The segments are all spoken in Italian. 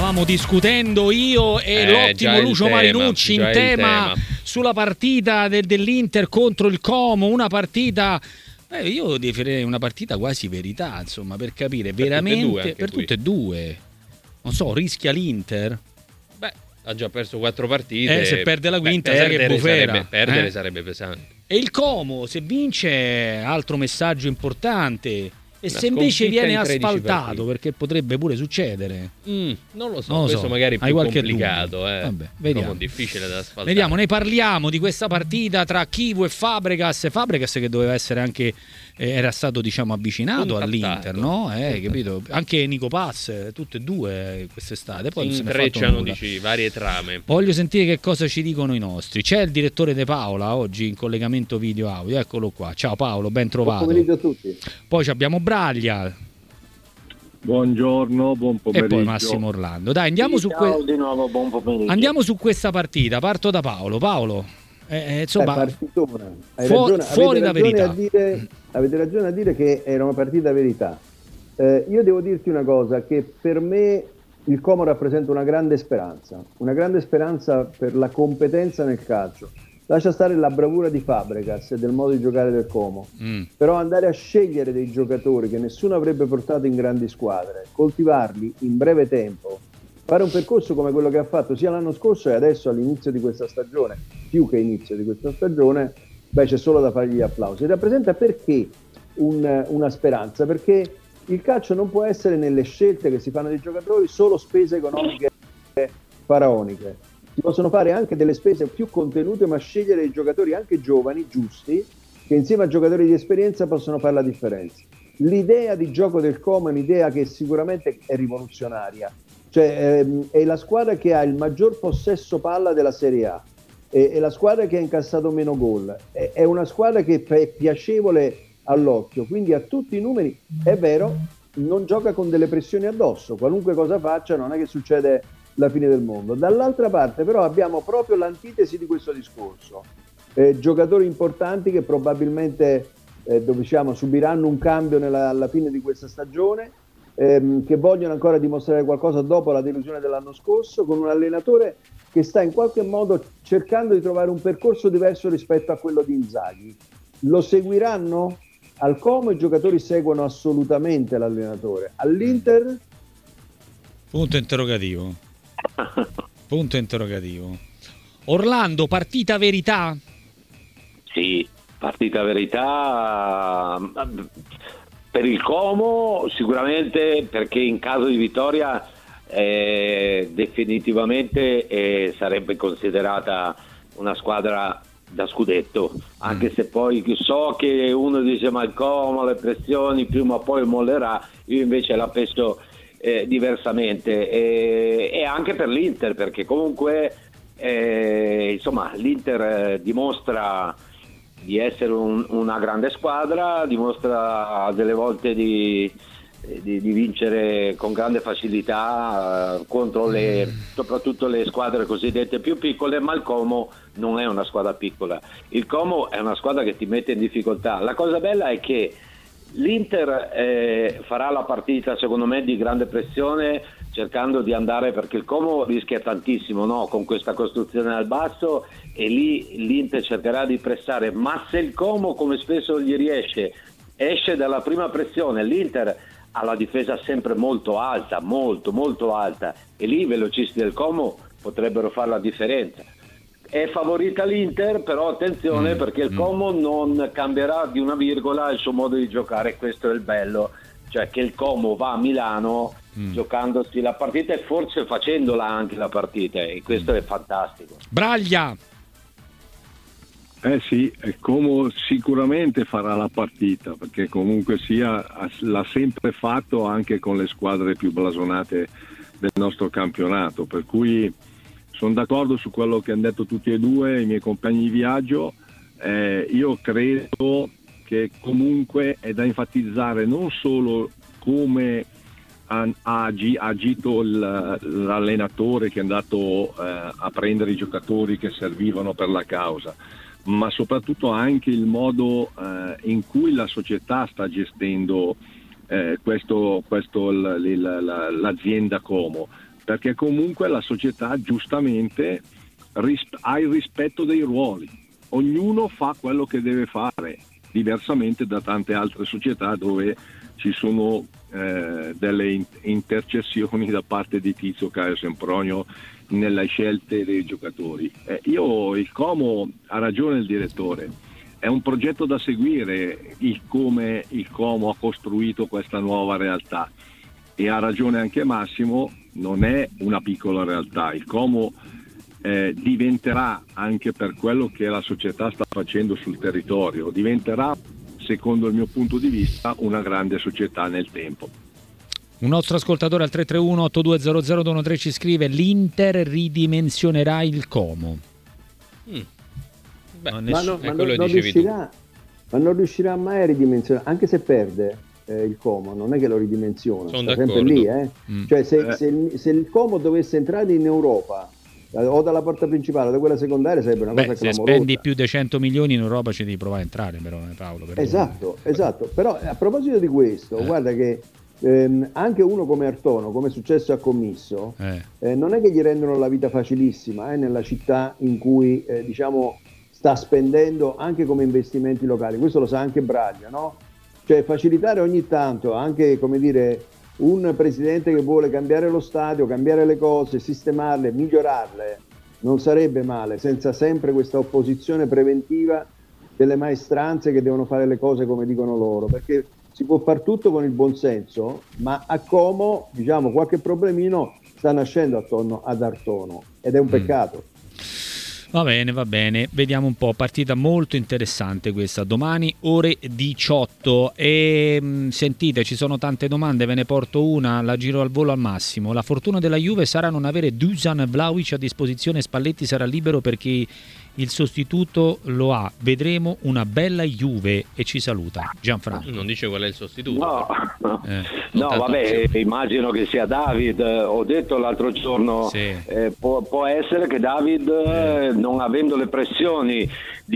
stavamo discutendo io e l'ottimo Lucio Marinucci in tema sulla partita dell'Inter contro il Como, una partita io definirei una partita quasi verità, insomma, per capire veramente per tutte e due. Non so, rischia l'Inter? Ha già perso 4 partite. Se perde la quinta, sai che bufera. Perdere sarebbe pesante. E il Como, se vince, altro messaggio importante. E se invece viene asfaltato, perché potrebbe pure succedere. Non lo so, questo magari è più complicato. Vabbè, vediamo. Proprio difficile da asfaltare. Vediamo, ne parliamo di questa partita tra Chivu e Fabregas. Fabregas che doveva essere anche era stato, diciamo, avvicinato all'Inter, no? Capito? Anche Nico Pass, tutte e due quest'estate. Poi intrecciano, dici, varie trame. Voglio sentire che cosa ci dicono i nostri. C'è il direttore De Paola oggi in collegamento video audio, eccolo qua. Ciao Paolo, ben trovato. Buon pomeriggio a tutti. Poi abbiamo Braglia. Buongiorno, buon pomeriggio. E poi Massimo Orlando. Dai, andiamo di nuovo, buon pomeriggio. Andiamo su questa partita. Parto da Paolo. Paolo, insomma, partitona. Fuori da verità. Avete ragione a dire che era una partita verità. Io devo dirti una cosa, che per me il Como rappresenta una grande speranza per la competenza nel calcio. Lascia stare la bravura di Fabregas e del modo di giocare del Como, però andare a scegliere dei giocatori che nessuno avrebbe portato in grandi squadre, coltivarli in breve tempo, fare un percorso come quello che ha fatto sia l'anno scorso e adesso all'inizio di questa stagione, più che inizio di questa stagione, c'è solo da fargli gli applausi. Rappresenta perché una speranza? Perché il calcio non può essere nelle scelte che si fanno dei giocatori solo spese economiche faraoniche. Si possono fare anche delle spese più contenute, ma scegliere dei giocatori anche giovani, giusti, che insieme a giocatori di esperienza possono fare la differenza. L'idea di gioco del Como è un'idea che sicuramente è rivoluzionaria, cioè è la squadra che ha il maggior possesso palla della Serie A, è la squadra che ha incassato meno gol, è una squadra che è piacevole all'occhio, quindi a tutti i numeri. È vero, non gioca con delle pressioni addosso, qualunque cosa faccia non è che succede la fine del mondo. Dall'altra parte però abbiamo proprio l'antitesi di questo discorso, giocatori importanti che probabilmente subiranno un cambio alla fine di questa stagione, che vogliono ancora dimostrare qualcosa dopo la delusione dell'anno scorso, con un allenatore che sta in qualche modo cercando di trovare un percorso diverso rispetto a quello di Inzaghi. Lo seguiranno? Al Como i giocatori seguono assolutamente l'allenatore. All'Inter? Punto interrogativo. Orlando, partita verità? Sì, partita verità per il Como sicuramente, perché in caso di vittoria definitivamente sarebbe considerata una squadra da scudetto, anche se poi so che uno dice ma il Como, le pressioni prima o poi mollerà, io invece la penso diversamente, e anche per l'Inter, perché comunque insomma l'Inter dimostra di essere una grande squadra, dimostra delle volte di vincere con grande facilità contro soprattutto le squadre cosiddette più piccole, ma il Como non è una squadra piccola, il Como è una squadra che ti mette in difficoltà. La cosa bella è che l'Inter farà la partita secondo me di grande pressione, cercando di andare, perché il Como rischia tantissimo, no? Con questa costruzione al basso, e lì l'Inter cercherà di pressare, ma se il Como, come spesso gli riesce, esce dalla prima pressione, l'Inter ha la difesa sempre molto alta, molto alta, e lì i velocisti del Como potrebbero fare la differenza. È favorita l'Inter, però attenzione, perché il Como non cambierà di una virgola il suo modo di giocare, questo è il bello, cioè che il Como va a Milano giocandosi la partita e forse facendola anche la partita, e questo è fantastico. Braglia! Sì, il Como sicuramente farà la partita, perché comunque sia l'ha sempre fatto anche con le squadre più blasonate del nostro campionato, per cui sono d'accordo su quello che hanno detto tutti e due i miei compagni di viaggio. Io credo che comunque è da enfatizzare non solo come ha agito l'allenatore che è andato a prendere i giocatori che servivano per la causa, ma soprattutto anche il modo in cui la società sta gestendo l'azienda Como, perché comunque la società giustamente ha il rispetto dei ruoli, ognuno fa quello che deve fare, diversamente da tante altre società dove ci sono delle intercessioni da parte di Tizio, Caio, Sempronio nelle scelte dei giocatori. Il Como, ha ragione il direttore, è un progetto da seguire come il Como ha costruito questa nuova realtà, e ha ragione anche Massimo, non è una piccola realtà. Il Como diventerà, anche per quello che la società sta facendo sul territorio, diventerà, secondo il mio punto di vista, una grande società nel tempo. Un nostro ascoltatore al 331-8200-213 ci scrive: l'Inter ridimensionerà il Como. Ma non riuscirà mai a ridimensionare, anche se perde il Como, non è che lo ridimensiona, sta sempre lì. Cioè se il Como dovesse entrare in Europa o dalla porta principale o da quella secondaria, sarebbe una cosa clamorosa. Se spendi più di 100 milioni in Europa ci devi provare a entrare, però, Paolo. Esatto. Però a proposito di questo, guarda che anche uno come Artono, come è successo a Commisso, non è che gli rendono la vita facilissima nella città in cui sta spendendo anche come investimenti locali. Questo lo sa anche Braglia, no? Cioè facilitare ogni tanto anche, come dire, un presidente che vuole cambiare lo stadio, cambiare le cose, sistemarle, migliorarle, non sarebbe male, senza sempre questa opposizione preventiva delle maestranze che devono fare le cose come dicono loro, perché si può far tutto con il buonsenso, ma a Como, qualche problemino sta nascendo attorno ad Artono, ed è un peccato. Va bene, vediamo un po', partita molto interessante questa, domani ore 18 e sentite, ci sono tante domande, ve ne porto una, la giro al volo al massimo. La fortuna della Juve sarà non avere Dusan Vlahovic a disposizione, Spalletti sarà libero perché il sostituto lo ha, vedremo una bella Juve, e ci saluta Gianfranco. Non dice qual è il sostituto. No, vabbè, immagino che sia David. Ho detto l'altro giorno, può essere che David, non avendo le pressioni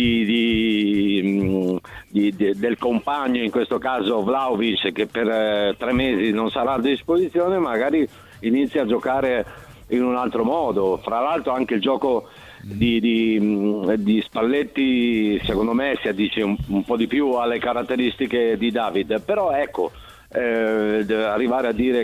del compagno, in questo caso Vlahovic, che per 3 mesi non sarà a disposizione, magari inizia a giocare in un altro modo. Fra l'altro anche il gioco di Spalletti secondo me si addice un po' di più alle caratteristiche di David, però ecco, arrivare a dire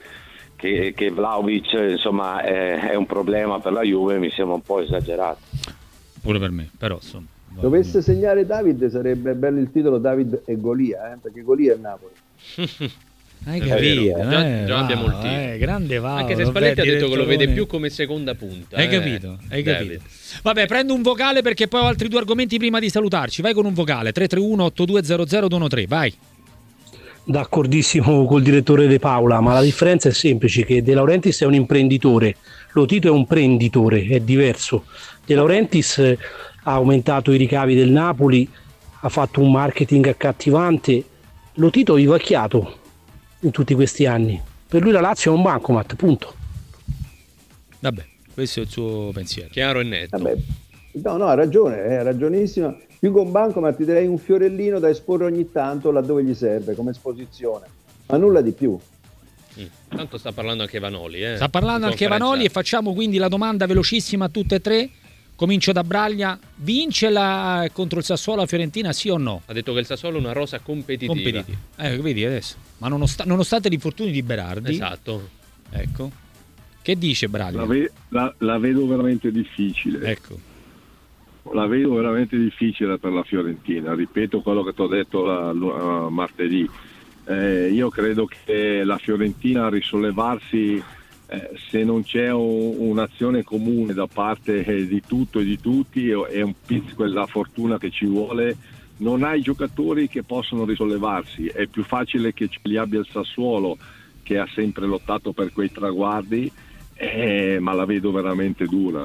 che Vlahovic insomma è un problema per la Juve mi sembra un po' esagerato. Pure per me, però insomma, dovesse segnare David sarebbe bello il titolo David e Golia, perché Golia è Napoli. Hai capito? Già abbiamo il titolo. Grande Paolo. Anche se Spalletti ha detto che lo vede più come seconda punta. Hai capito? Vabbè, prendo un vocale perché poi ho altri 2 argomenti prima di salutarci. Vai con un vocale, 331-8200-213, vai. D'accordissimo col direttore De Paola, ma la differenza è semplice, che De Laurentiis è un imprenditore, Lotito è un prenditore, è diverso. De Laurentiis ha aumentato i ricavi del Napoli, ha fatto un marketing accattivante, Lotito vivacchiato in tutti questi anni. Per lui la Lazio è un bancomat, punto. Vabbè, questo è il suo pensiero. Chiaro e netto. Vabbè. No, ha ragione, è ragionissima. Più che un bancomat ti direi un fiorellino da esporre ogni tanto laddove gli serve come esposizione, ma nulla di più. Tanto sta parlando anche Vanoli. Sta parlando anche Vanoli, e facciamo quindi la domanda velocissima a tutte e 3. Comincio da Braglia: vince contro il Sassuolo la Fiorentina, sì o no? Ha detto che il Sassuolo è una rosa competitiva. Vedi adesso. Ma nonostante gli infortuni di Berardi. Esatto. Ecco. Che dice Braglia? La vedo veramente difficile. Ecco. La vedo veramente difficile per la Fiorentina. Ripeto quello che ti ho detto martedì. Io credo che la Fiorentina a risollevarsi, se non c'è un'azione comune da parte di tutto e di tutti, è un pizzico la fortuna che ci vuole. Non hai giocatori che possono risollevarsi, è più facile che ce li abbia il Sassuolo, che ha sempre lottato per quei traguardi, ma la vedo veramente dura.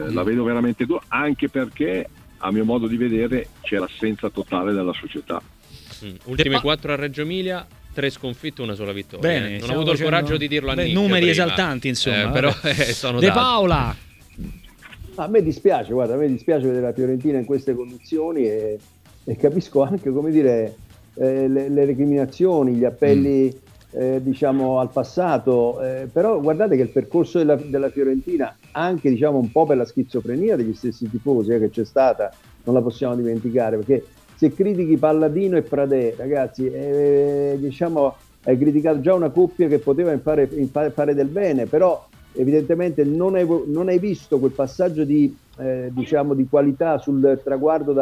Anche perché, a mio modo di vedere, c'è l'assenza totale della società. Ultime 4 a Reggio Emilia, 3 sconfitte, 1 sola vittoria. Bene, non ho avuto il coraggio di dirlo a Nick numeri prima. esaltanti, insomma. Però sono De dati. Paola. A me dispiace vedere la Fiorentina in queste condizioni e capisco anche, come dire, le recriminazioni, gli appelli diciamo al passato, però guardate che il percorso della Fiorentina, anche diciamo un po' per la schizofrenia degli stessi tifosi che c'è stata, non la possiamo dimenticare, perché se critichi Palladino e Pradè, ragazzi, diciamo hai criticato già una coppia che poteva fare del bene, però evidentemente non hai visto quel passaggio di diciamo di qualità sul traguardo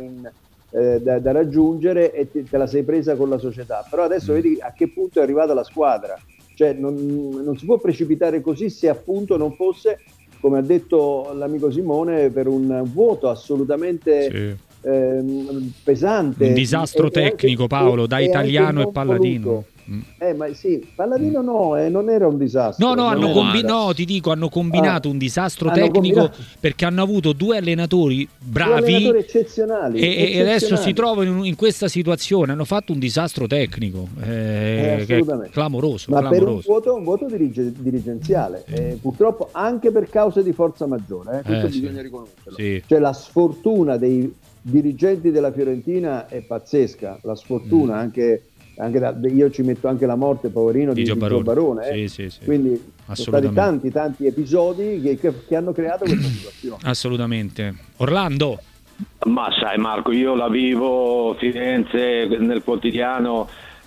da raggiungere, e te la sei presa con la società. Però adesso vedi a che punto è arrivata la squadra, cioè non si può precipitare così, se appunto non fosse, come ha detto l'amico Simone, per un vuoto assolutamente pesante, un disastro tecnico, Paolo, da italiano e Palladino. Ma sì, Palladino non era un disastro. No, hanno combinato un disastro tecnico, perché hanno avuto due allenatori bravi, eccezionali, e adesso si trovano in questa situazione. Hanno fatto un disastro tecnico che è clamoroso. Ma per un vuoto dirigenziale, purtroppo anche per cause di forza maggiore, questo bisogna riconoscerlo. Sì. Cioè la sfortuna dei dirigenti della Fiorentina è pazzesca, la sfortuna anche io ci metto anche la morte, poverino, di Gio Barone. Sì. Quindi sono stati tanti episodi che hanno creato questa situazione. Assolutamente. Orlando? Ma sai Marco, io la vivo Firenze nel quotidiano,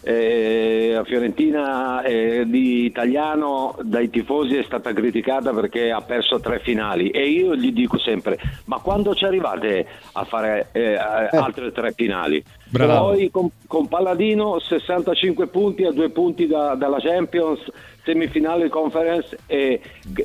la Fiorentina di italiano dai tifosi è stata criticata perché ha perso 3 finali, e io gli dico sempre: ma quando ci arrivate a fare altre 3 finali? Bravo. Poi con Palladino 65 punti, a 2 punti dalla Champions, semifinale Conference, e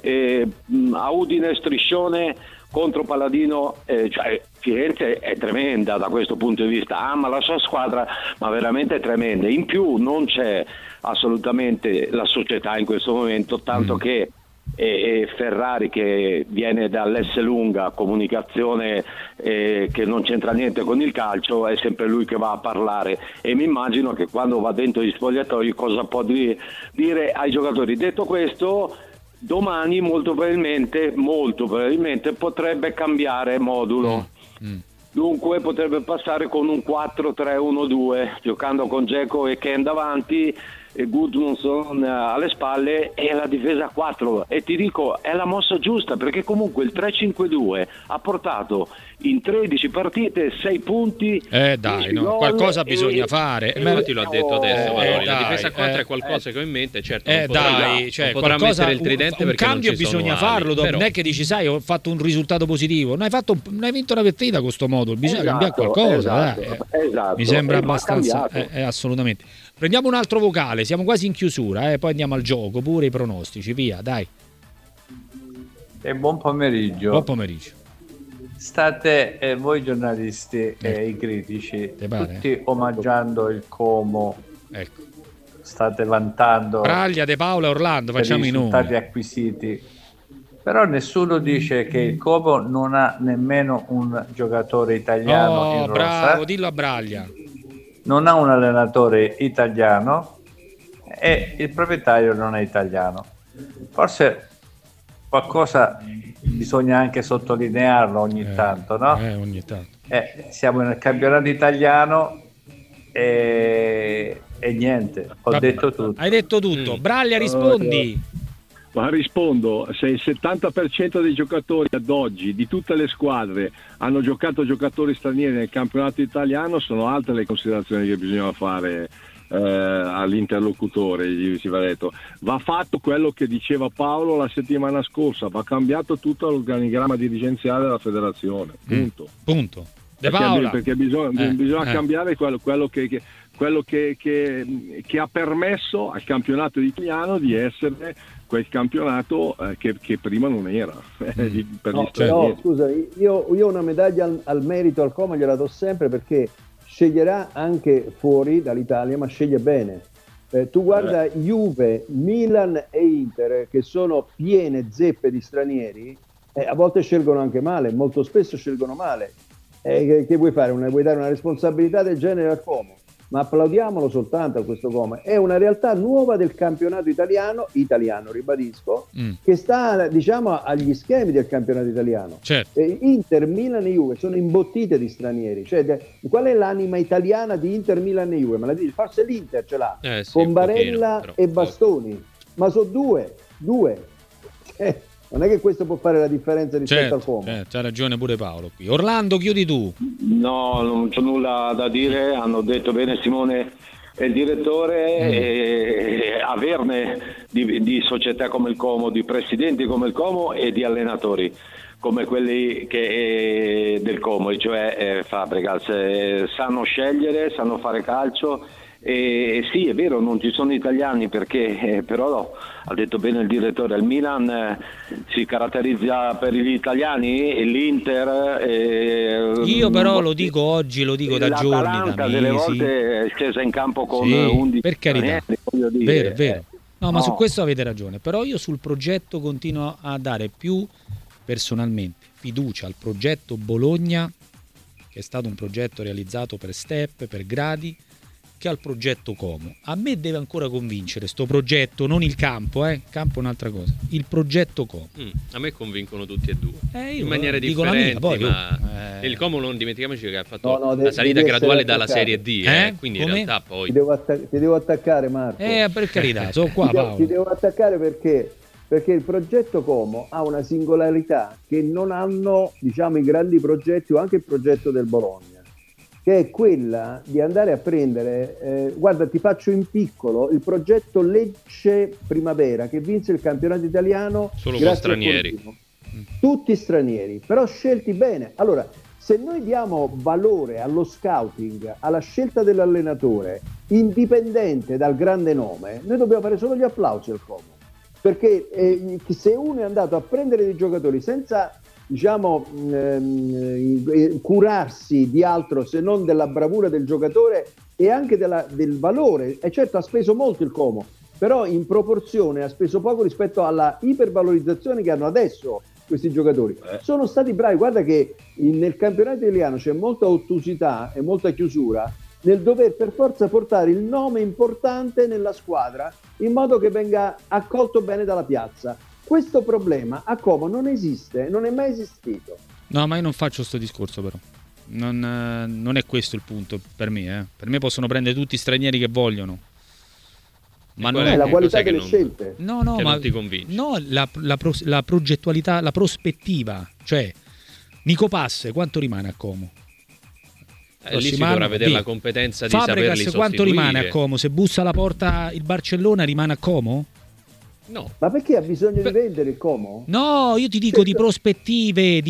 a Udine striscione contro Palladino, cioè Firenze è tremenda da questo punto di vista, ma la sua squadra ma veramente tremenda. In più non c'è assolutamente la società in questo momento, tanto che Ferrari, che viene dall'Esselunga, comunicazione che non c'entra niente con il calcio, è sempre lui che va a parlare, e mi immagino che quando va dentro gli spogliatoi cosa può dire ai giocatori. Detto questo, domani molto probabilmente potrebbe cambiare modulo. Dunque potrebbe passare con un 4-3-1-2, giocando con Dzeko e Ken davanti, e Gudmundsson alle spalle, e la difesa a 4. E ti dico, è la mossa giusta, perché comunque il 3-5-2 ha portato in 13 partite 6 punti. Qualcosa bisogna fare. Infatti l'ho detto adesso, la difesa a 4 è qualcosa che ho in mente, certo. Non potrà mettere il tridente, un perché cambio non ci bisogna sono farlo. però Non è che dici, sai, ho fatto un risultato positivo, non hai vinto una partita con questo modo, bisogna cambiare qualcosa. Esatto. Mi sembra abbastanza, assolutamente. Prendiamo un altro vocale, siamo quasi in chiusura, poi andiamo al gioco, pure i pronostici, via, dai. E buon pomeriggio. Buon pomeriggio. State voi giornalisti e i critici tutti omaggiando il Como. Ecco. State vantando Braglia, De Paola e Orlando, facciamo i nomi. Risultati acquisiti. Però nessuno dice che il Como non ha nemmeno un giocatore italiano in rosa. Bravo, dillo a Braglia. Non ha un allenatore italiano e il proprietario non è italiano. Forse qualcosa bisogna anche sottolinearlo ogni tanto, no? Ogni tanto. Siamo nel campionato italiano e niente, detto tutto. Hai detto tutto. Braglia, rispondi. Ma rispondo, se il 70% dei giocatori ad oggi di tutte le squadre hanno giocato giocatori stranieri nel campionato italiano, sono altre le considerazioni che bisogna fare all'interlocutore. Si va detto, va fatto quello che diceva Paolo la settimana scorsa, va cambiato tutto l'organigramma dirigenziale della federazione, punto. De Paola. Perché bisogna cambiare quello che ha permesso al campionato italiano di essere quel campionato che prima non era. Però scusa, io ho una medaglia al merito al Como, gliela do sempre, perché sceglierà anche fuori dall'Italia, ma sceglie bene. Tu guarda Juve, Milan e Inter, che sono piene zeppe di stranieri, a volte scelgono anche male, molto spesso scelgono male. Che vuoi fare? Vuoi dare una responsabilità del genere al Como? ma applaudiamolo soltanto a questo Como. È una realtà nuova del campionato italiano, ribadisco, che sta, diciamo, agli schemi del campionato italiano. Certo. Inter, Milan e Juve sono imbottite di stranieri. Cioè, qual è l'anima italiana di Inter, Milan e Juve? Me la dici? Forse l'Inter ce l'ha, sì, con Barella pochino, e Bastoni, ma sono due. Non è che questo può fare la differenza rispetto al Como. C'ha ragione pure Paolo qui. Orlando, chiudi tu. No, non c'ho nulla da dire, hanno detto bene Simone e il direttore, e averne di società come il Como, di presidenti come il Como e di allenatori come quelli del Como, cioè Fabregas, sanno scegliere, sanno fare calcio. E sì, è vero, non ci sono italiani perché però ha detto bene il direttore, il Milan si caratterizza per gli italiani e l'Inter io però lo dico oggi, lo dico da giorni, l'Atalanta delle volte è scesa in campo con 11 per carità, voglio dire, vero. No, ma su questo avete ragione, però io sul progetto continuo a dare più personalmente fiducia al progetto Bologna, che è stato un progetto realizzato per step, per gradi, che al progetto Como. A me deve ancora convincere sto progetto, non il campo, campo è un'altra cosa, il progetto Como. A me convincono tutti e due in maniere differenti, ma il Como non dimentichiamoci che ha fatto la salita graduale dalla Serie D, quindi in realtà poi ti devo attaccare, Marco, per carità, sono qua Paolo. Ti devo attaccare perché il progetto Como ha una singolarità che non hanno, diciamo, i grandi progetti o anche il progetto del Bologna, che è quella di andare a prendere, guarda, ti faccio in piccolo, il progetto Lecce Primavera, che vinse il campionato italiano solo con stranieri, tutti stranieri, però scelti bene. Allora, se noi diamo valore allo scouting, alla scelta dell'allenatore, indipendente dal grande nome, noi dobbiamo fare solo gli applausi al Como, perché se uno è andato a prendere dei giocatori senza, diciamo, curarsi di altro se non della bravura del giocatore e anche del valore, e certo ha speso molto il Como, però in proporzione ha speso poco rispetto alla ipervalorizzazione che hanno adesso questi giocatori. Sono stati bravi, guarda che nel campionato italiano c'è molta ottusità e molta chiusura nel dover per forza portare il nome importante nella squadra in modo che venga accolto bene dalla piazza. Questo problema a Como non esiste, non è mai esistito. No, ma io non faccio sto discorso, però. Non è questo il punto per me. Per me possono prendere tutti i stranieri che vogliono. Ma non è la qualità delle scelte. No, ma non ti convince. No, la progettualità, la prospettiva. Cioè, Nico Passe, quanto rimane a Como? Lì si dovrà vedere la competenza di Fabregas, saperli sostituire. Quanto rimane a Como? Se bussa alla porta il Barcellona, rimane a Como? No. Ma perché ha bisogno di vendere il Como? No, io ti dico di prospettive,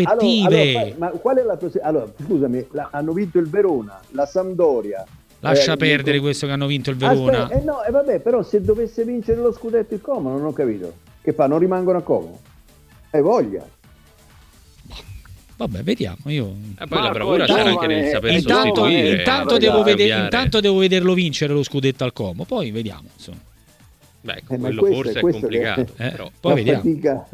Ma qual è la prospettiva? Allora, scusami, hanno vinto il Verona, la Sampdoria. Lascia perdere questo che hanno vinto il Verona. Vabbè, però se dovesse vincere lo scudetto il Como, non ho capito. Che fa? Non rimangono a Como? Voglia. Vabbè, vediamo. Io poi la bravura c'era anche nel saper sostituire. Intanto devo vederlo vincere lo scudetto al Como, poi vediamo, insomma. Beh, quello forse è complicato, però. Poi vediamo.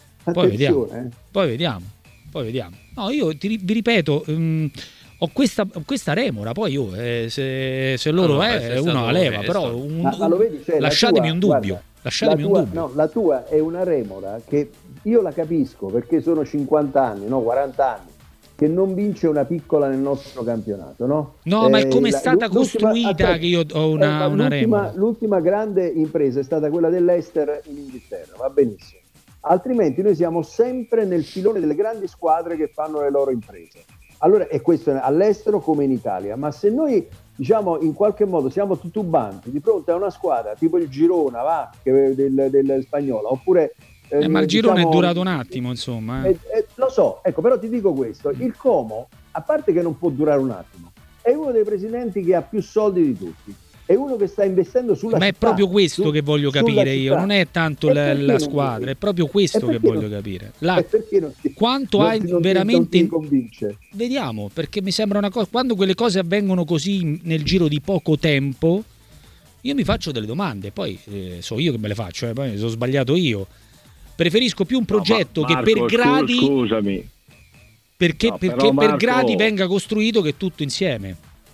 Poi vediamo. No, io vi ripeto, ho questa remora, poi io se loro uno la leva, però lo vedi, cioè, lasciatemi un dubbio. No, la tua è una remora che io la capisco, perché sono 50 anni, no, 40 anni che non vince una piccola nel nostro campionato, no? No, ma è come è stata costruita che io ho una remora. L'ultima grande impresa è stata quella dell'Leicester in Inghilterra, va benissimo. Altrimenti noi siamo sempre nel filone delle grandi squadre che fanno le loro imprese. Allora, e questo è all'estero come in Italia, ma se noi, diciamo, in qualche modo siamo titubanti di fronte a una squadra tipo il Girona, del Spagnola, oppure ma il girone è durato un attimo, insomma. Lo so, ecco, però ti dico questo, il Como, a parte che non può durare un attimo, è uno dei presidenti che ha più soldi di tutti, è uno che sta investendo sulla città. Ma è proprio questo che voglio capire io, non è tanto la squadra, è proprio questo che voglio capire. Quanto hai veramente... Non ti convince? Vediamo, perché mi sembra una cosa, quando quelle cose avvengono così nel giro di poco tempo, io mi faccio delle domande, poi so io che me le faccio, poi mi sono sbagliato io. Preferisco più un progetto Marco, che per gradi, scusami, perché per gradi venga costruito che tutto insieme.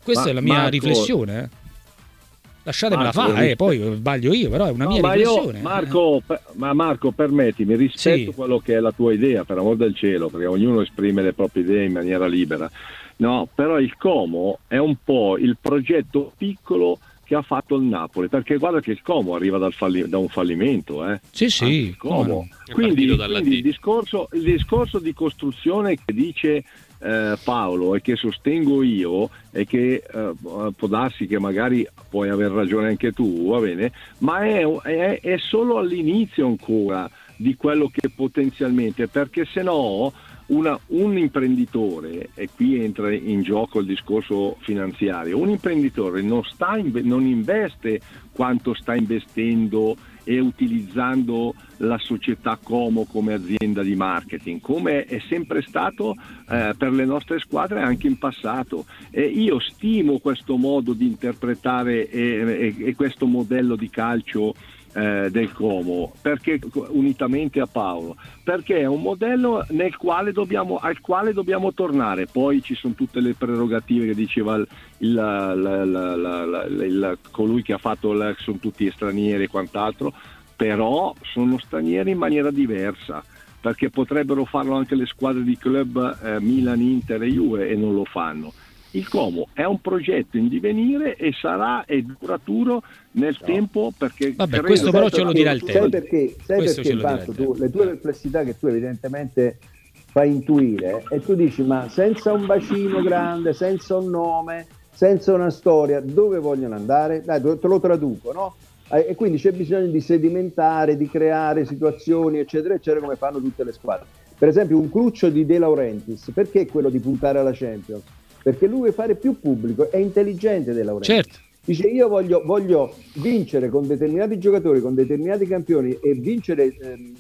Questa è la mia riflessione. Lasciatemela fare, poi sbaglio io, però è una mia riflessione. Marco, permettimi, rispetto quello che è la tua idea, per amor del cielo, perché ognuno esprime le proprie idee in maniera libera. No, però il Como è un po' il progetto piccolo che ha fatto il Napoli, perché guarda che il Como arriva da un fallimento, Sì, il Como. Quindi il discorso di costruzione che dice Paolo e che sostengo io, e che può darsi che magari puoi aver ragione anche tu, va bene, ma è solo all'inizio ancora di quello che potenzialmente, perché se no un imprenditore, e qui entra in gioco il discorso finanziario, un imprenditore non investe quanto sta investendo e utilizzando la società Como come azienda di marketing, come è sempre stato per le nostre squadre anche in passato. E io stimo questo modo di interpretare e questo modello di calcio del Como, perché unitamente a Paolo, perché è un modello al quale dobbiamo tornare. Poi ci sono tutte le prerogative che diceva colui che ha fatto sono tutti stranieri e quant'altro, però sono stranieri in maniera diversa, perché potrebbero farlo anche le squadre di club Milan, Inter e Juve, e non lo fanno. Il Como è un progetto in divenire e sarà duraturo nel tempo, perché questo però ce lo dirà il tempo. Sai perché Panzo, tu, le tue perplessità che tu evidentemente fai intuire, e tu dici: ma senza un bacino grande, senza un nome, senza una storia, dove vogliono andare? Dai, te lo traduco, no? E quindi c'è bisogno di sedimentare, di creare situazioni, eccetera, eccetera, come fanno tutte le squadre. Per esempio un Cruccio di De Laurentiis, perché quello di puntare alla Champions? Perché lui vuole fare più pubblico, è intelligente De Laurentiis. Certo. Dice: io voglio vincere con determinati giocatori, con determinati campioni, e vincere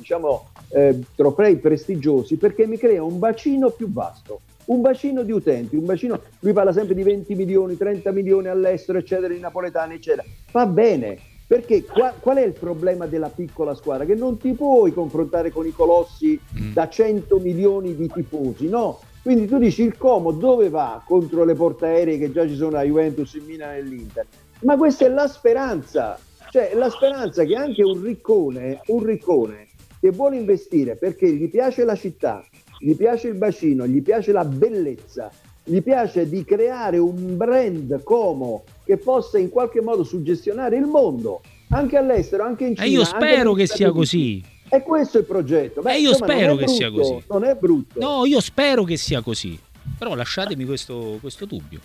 trofei prestigiosi, perché mi crea un bacino più vasto, un bacino di utenti, lui parla sempre di 20 milioni, 30 milioni all'estero, eccetera, i napoletani, eccetera. Va bene, perché qual è il problema della piccola squadra? Che non ti puoi confrontare con i colossi da 100 milioni di tifosi, no? Quindi tu dici: il Como dove va contro le portaerei che già ci sono a Juventus, in Milan e l'Inter? Ma questa è la speranza, cioè la speranza che anche un riccone che vuole investire perché gli piace la città, gli piace il bacino, gli piace la bellezza, gli piace di creare un brand Como che possa in qualche modo suggestionare il mondo, anche all'estero, anche in Cina. Io spero che sia così. E questo è il progetto. Io spero che sia così. Non è brutto. No, io spero che sia così. Però lasciatemi questo dubbio.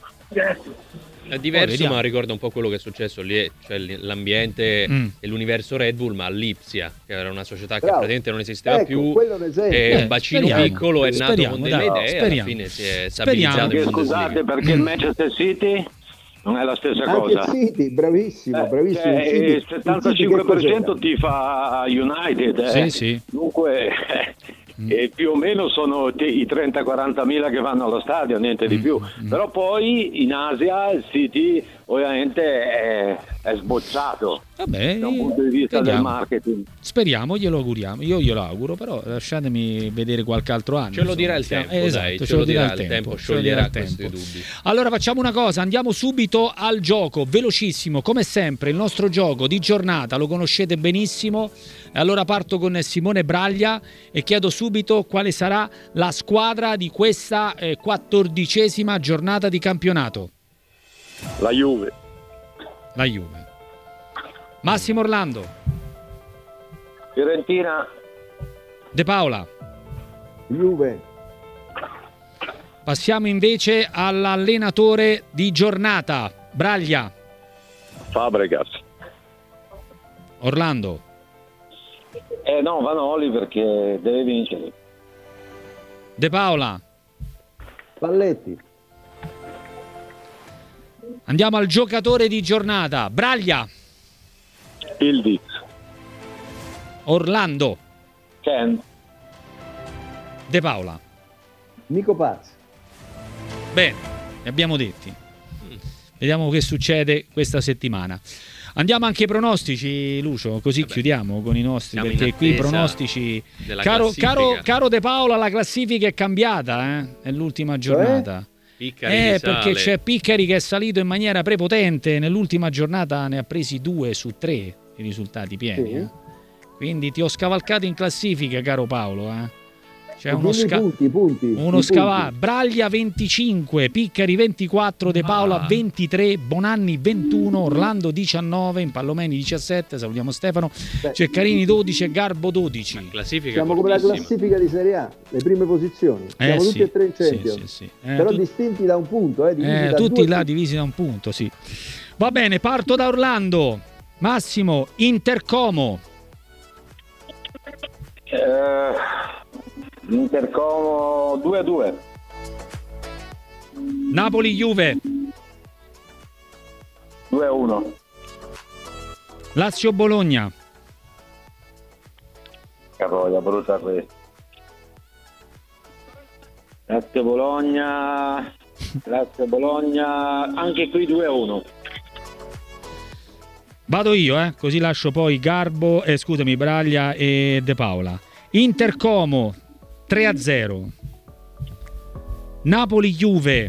È diverso, ma ricorda un po' quello che è successo lì, cioè l'ambiente e l'universo Red Bull, ma all'Ipsia, che era una società che praticamente non esisteva più, e un bacino piccolo è nato con delle idee, e alla fine si è stabilizzato. Scusate, perché il Manchester City non è la stessa anche cosa. Il City, bravissimo. Il 75% tifa United. Sì. Dunque più o meno sono i 30-40 mila che vanno allo stadio, niente di più. Però poi in Asia il City ovviamente è sbocciato da un punto di vista del marketing. Speriamo, glielo auguriamo. Io glielo auguro, però lasciatemi vedere qualche altro anno. Ce lo dirà il tempo, esatto, ce lo dirà il tempo, scioglierà questi dubbi. Allora facciamo una cosa, andiamo subito al gioco, velocissimo, come sempre il nostro gioco di giornata lo conoscete benissimo. Allora parto con Simone Braglia e chiedo subito quale sarà la squadra di questa 14ª giornata di campionato. La Juve. Massimo Orlando. Fiorentina. De Paola. Juve. Passiamo invece all'allenatore di giornata. Braglia. Fabregas. Orlando. No, Vanoli, perché deve vincere. De Paola. Spalletti. Andiamo al giocatore di giornata. Braglia. Ildiz. Orlando. Ken. De Paola. Nico Paz. Bene, ne abbiamo detti. Vediamo che succede questa settimana. Andiamo anche ai pronostici, Lucio, così chiudiamo con i nostri, perché qui i pronostici... Caro De Paola, la classifica è cambiata, è l'ultima giornata. perché c'è Piccari che è salito in maniera prepotente, nell'ultima giornata ne ha presi 2 su 3 i risultati pieni. Sì. Quindi ti ho scavalcato in classifica, caro Paolo. C'è uno Braglia 25, Piccari 24, De Paola 23, Bonanni 21, Orlando 19, Impallomeni 17, salutiamo Stefano, Ceccarini 12 e Garbo 12. Siamo come la classifica di Serie A, le prime posizioni. Siamo tutti e tre in Champions. Però distinti da un punto, tutti là divisi da un punto, sì. Va bene, parto da Orlando. Massimo, Intercomo. Intercomo 2-2. Napoli Juve 2-1. Lazio Bologna. Cavolo, brutta questa. Lazio Bologna anche qui 2-1. Vado io, così lascio poi Garbo, Braglia e De Paola. Intercomo 3-0. Napoli Juve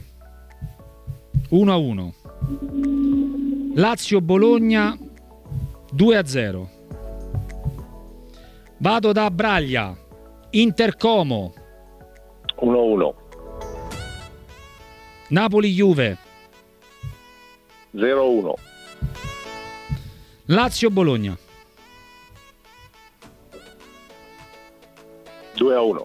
1-1. Lazio Bologna 2-0. Vado da Braglia. Intercomo 1-1. Napoli Juve 0-1. Lazio Bologna 2-1.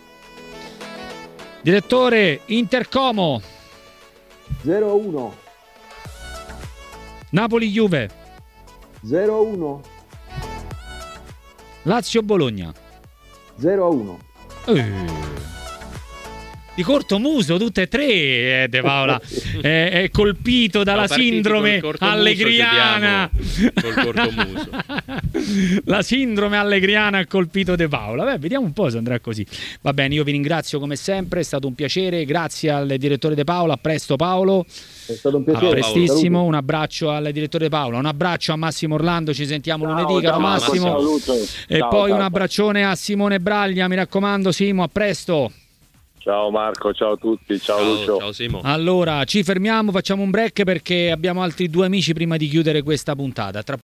Direttore, Intercomo 0-1. Napoli Juve 0-1. Lazio Bologna 0-1. Di corto muso tutte e tre, De Paola è colpito dalla sindrome allegriana. Col corto muso. La sindrome allegriana ha colpito De Paola. Beh, vediamo un po' se andrà così. Va bene, io vi ringrazio come sempre, è stato un piacere. Grazie al direttore De Paola. A presto Paolo. È stato un piacere. A prestissimo. Un abbraccio al direttore De Paola, un abbraccio a Massimo Orlando. Ci sentiamo lunedì, caro Massimo. E poi un abbraccione a Simone Braglia. Mi raccomando, Simo, a presto. Ciao Marco, ciao a tutti, ciao Lucio. Ciao Simo. Allora, ci fermiamo, facciamo un break perché abbiamo altri 2 amici prima di chiudere questa puntata.